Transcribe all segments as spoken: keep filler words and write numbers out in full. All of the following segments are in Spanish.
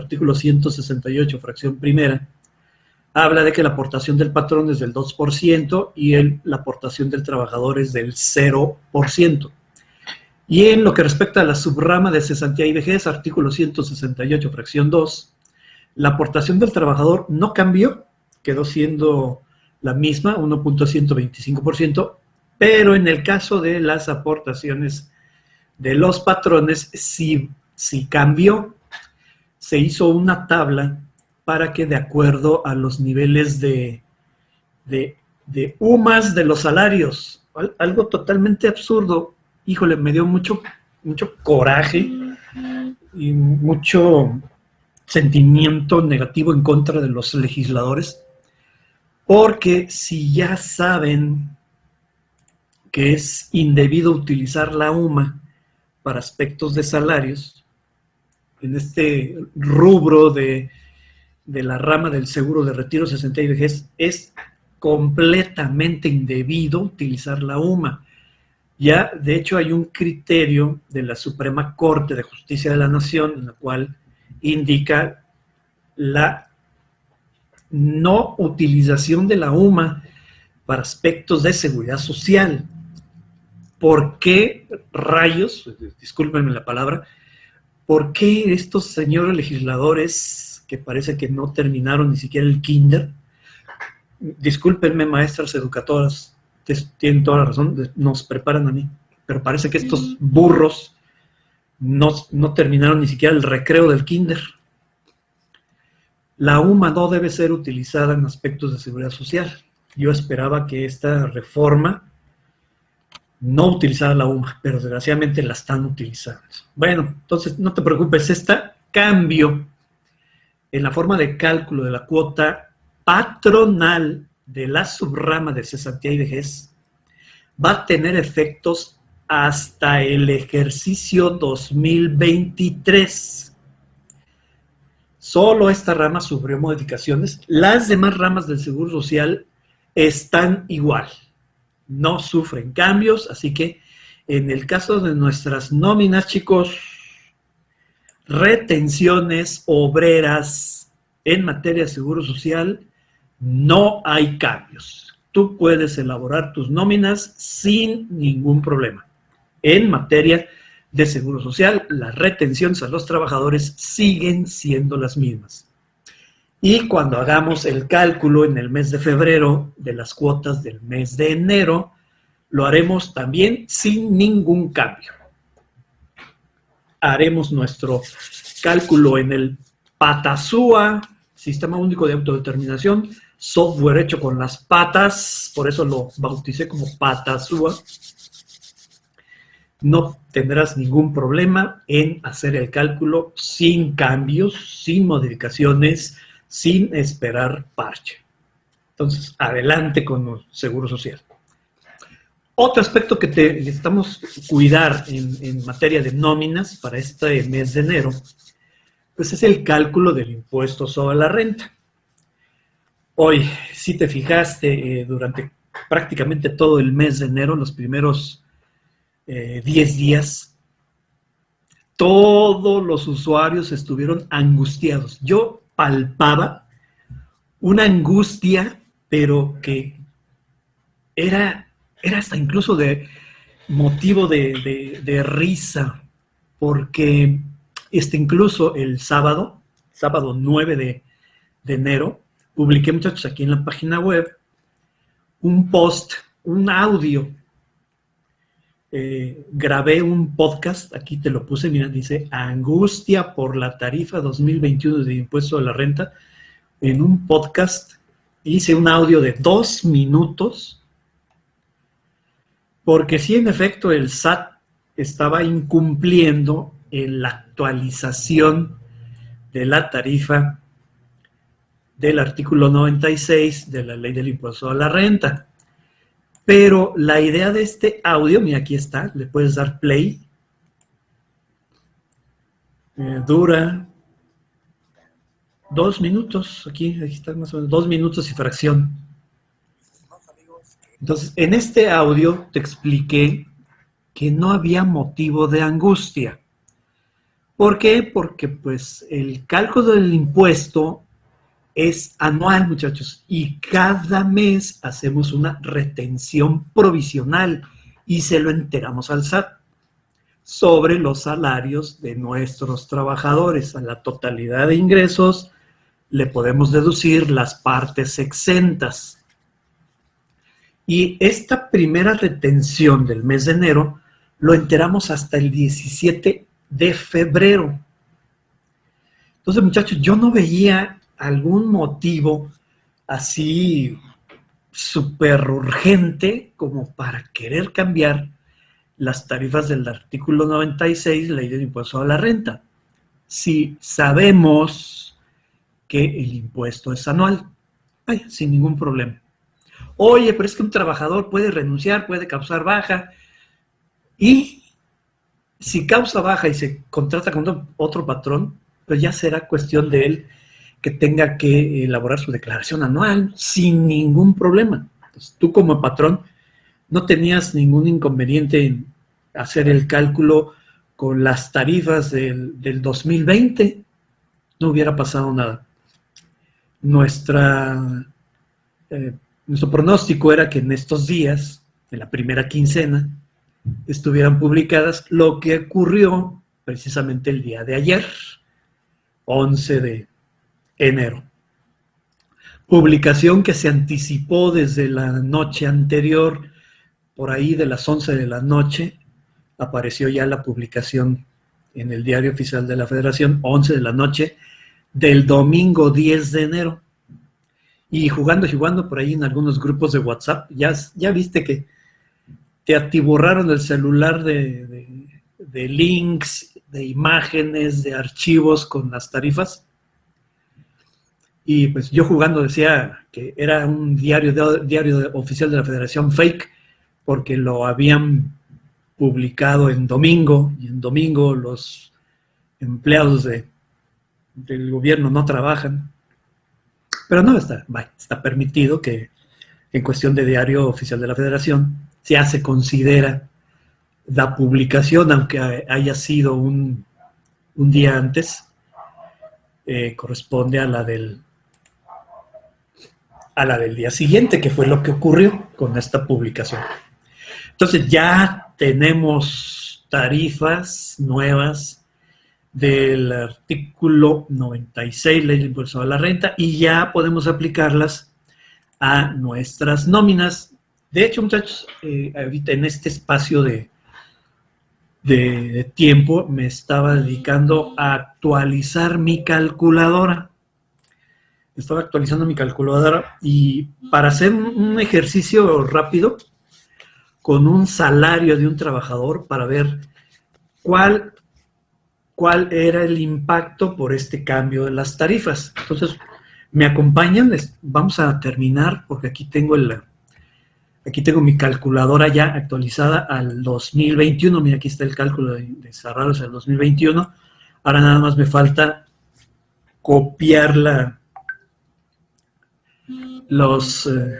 artículo ciento sesenta y ocho, fracción primera, habla de que la aportación del patrón es del dos por ciento y el, la aportación del trabajador es del cero por ciento. Y en lo que respecta a la subrama de cesantía y vejez, artículo ciento sesenta y ocho, fracción dos, la aportación del trabajador no cambió, quedó siendo la misma, uno punto ciento veinticinco por ciento, pero en el caso de las aportaciones de los patrones, sí, sí cambió. Se hizo una tabla para que, de acuerdo a los niveles de, de, de U M A S de los salarios, algo totalmente absurdo, híjole, me dio mucho, mucho coraje y mucho sentimiento negativo en contra de los legisladores, porque si ya saben que es indebido utilizar la U M A para aspectos de salarios, en este rubro de, de la rama del seguro de retiro, cesantía y vejez, es completamente indebido utilizar la U M A. Ya, de hecho, hay un criterio de la Suprema Corte de Justicia de la Nación en la cual indica la no utilización de la U M A para aspectos de seguridad social. ¿Por qué rayos, discúlpenme la palabra, por qué estos señores legisladores que parece que no terminaron ni siquiera el kinder, discúlpenme maestras educadoras, tienen toda la razón, nos preparan a mí, pero parece que estos burros no, no terminaron ni siquiera el recreo del kinder? La U M A no debe ser utilizada en aspectos de seguridad social. Yo esperaba que esta reforma no utilizara la U M A, pero desgraciadamente la están utilizando. Bueno, entonces no te preocupes, este cambio en la forma de cálculo de la cuota patronal de la subrama de cesantía y vejez va a tener efectos hasta el ejercicio dos mil veintitrés. Solo esta rama sufrió modificaciones. Las demás ramas del Seguro Social están igual, no sufren cambios, así que en el caso de nuestras nóminas, chicos, retenciones obreras en materia de Seguro Social, no hay cambios. Tú puedes elaborar tus nóminas sin ningún problema. En materia de Seguro Social, las retenciones a los trabajadores siguen siendo las mismas. Y cuando hagamos el cálculo en el mes de febrero de las cuotas del mes de enero, lo haremos también sin ningún cambio. Haremos nuestro cálculo en el PATASUA, Sistema Único de Autodeterminación, software hecho con las patas, por eso lo bauticé como PATASUA. No tendrás ningún problema en hacer el cálculo sin cambios, sin modificaciones, sin esperar parche. Entonces, adelante con el Seguro Social. Otro aspecto que te necesitamos cuidar en, en materia de nóminas para este mes de enero, pues es el cálculo del impuesto sobre la renta. Hoy, si te fijaste, eh, durante prácticamente todo el mes de enero, los primeros eh, diez días, todos los usuarios estuvieron angustiados. Yo palpaba una angustia, pero que era... Era hasta incluso de motivo de, de, de risa, porque este, incluso el sábado, sábado nueve de, de enero, publiqué, muchachos, aquí en la página web, un post, un audio. Eh, grabé un podcast, aquí te lo puse, mira, dice, angustia por la tarifa dos mil veintiuno de impuesto a la renta. En un podcast hice un audio de dos minutos, porque sí, en efecto, el S A T estaba incumpliendo en la actualización de la tarifa del artículo noventa y seis de la Ley del Impuesto a la Renta. Pero la idea de este audio, mira, aquí está, le puedes dar play. Eh, dura dos minutos, aquí, aquí está más o menos, dos minutos y fracción. Entonces, en este audio te expliqué que no había motivo de angustia, ¿Por qué? Porque pues el cálculo del impuesto es anual, muchachos, y cada mes hacemos una retención provisional y se lo enteramos al S A T sobre los salarios de nuestros trabajadores. A la totalidad de ingresos le podemos deducir las partes exentas. Y esta primera retención del mes de enero lo enteramos hasta el diecisiete de febrero. Entonces, muchachos, yo no veía algún motivo así súper urgente como para querer cambiar las tarifas del artículo noventa y seis, Ley del Impuesto a la Renta. Si sabemos que el impuesto es anual, ay, sin ningún problema. Oye, pero es que un trabajador puede renunciar, puede causar baja, y si causa baja y se contrata con otro patrón, pues ya será cuestión de él que tenga que elaborar su declaración anual sin ningún problema. Entonces, tú como patrón no tenías ningún inconveniente en hacer el cálculo con las tarifas del, del dos mil veinte, no hubiera pasado nada. Nuestra, eh, nuestro pronóstico era que en estos días, en la primera quincena, estuvieran publicadas, lo que ocurrió precisamente el día de ayer, once de enero. Publicación que se anticipó desde la noche anterior, por ahí de las once de la noche, apareció ya la publicación en el Diario Oficial de la Federación, once de la noche, del domingo diez de enero. Y jugando y jugando por ahí en algunos grupos de WhatsApp, ya, ya viste que te atiborraron el celular de, de, de links, de imágenes, de archivos con las tarifas. Y pues yo jugando decía que era un diario, de, diario de, oficial de la Federación fake, porque lo habían publicado en domingo, y en domingo los empleados de, del gobierno no trabajan. Pero no, está, está permitido que en cuestión de diario oficial de la Federación ya se considera la publicación, aunque haya sido un, un día antes, eh, corresponde a la del a la del día siguiente, que fue lo que ocurrió con esta publicación. Entonces ya tenemos tarifas nuevas del artículo noventa y seis, Ley del Impuesto a la Renta, y ya podemos aplicarlas a nuestras nóminas. De hecho, muchachos, eh, ahorita en este espacio de, de, de tiempo me estaba dedicando a actualizar mi calculadora. Estaba actualizando mi calculadora y para hacer un ejercicio rápido con un salario de un trabajador para ver cuál, cuál era el impacto por este cambio de las tarifas. Entonces, ¿me acompañan? Vamos a terminar porque aquí tengo el, aquí tengo mi calculadora ya actualizada al dos mil veintiuno. Mira, aquí está el cálculo de, de salarios al dos mil veintiuno. Ahora nada más me falta copiar la los, eh,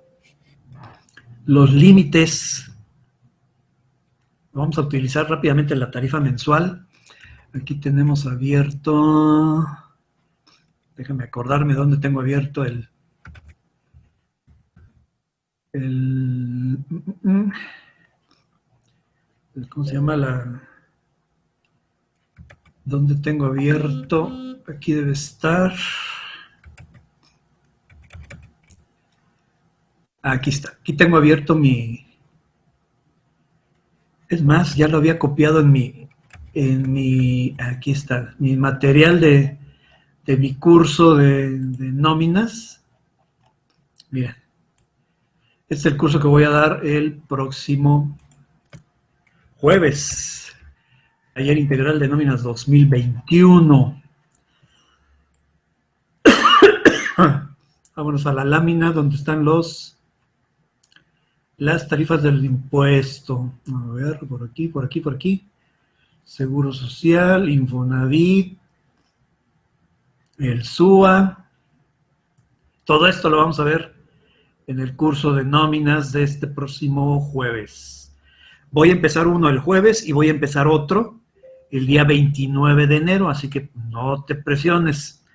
los límites. Vamos a utilizar rápidamente la tarifa mensual. Aquí tenemos abierto, déjame acordarme dónde tengo abierto el, el, el ¿cómo se llama? La, ¿dónde tengo abierto? Aquí debe estar. Aquí está, aquí tengo abierto mi, es más, ya lo había copiado en mi, en mi, aquí está, mi material de, de mi curso de, de nóminas. Mira, este es el curso que voy a dar el próximo jueves, taller integral de nóminas dos mil veintiuno. Vámonos a la lámina donde están los las tarifas del impuesto. A ver, por aquí, por aquí, por aquí. Seguro Social, Infonavit, el S U A. Todo esto lo vamos a ver en el curso de nóminas de este próximo jueves. Voy a empezar uno el jueves y voy a empezar otro el día veintinueve de enero, así que no te presiones.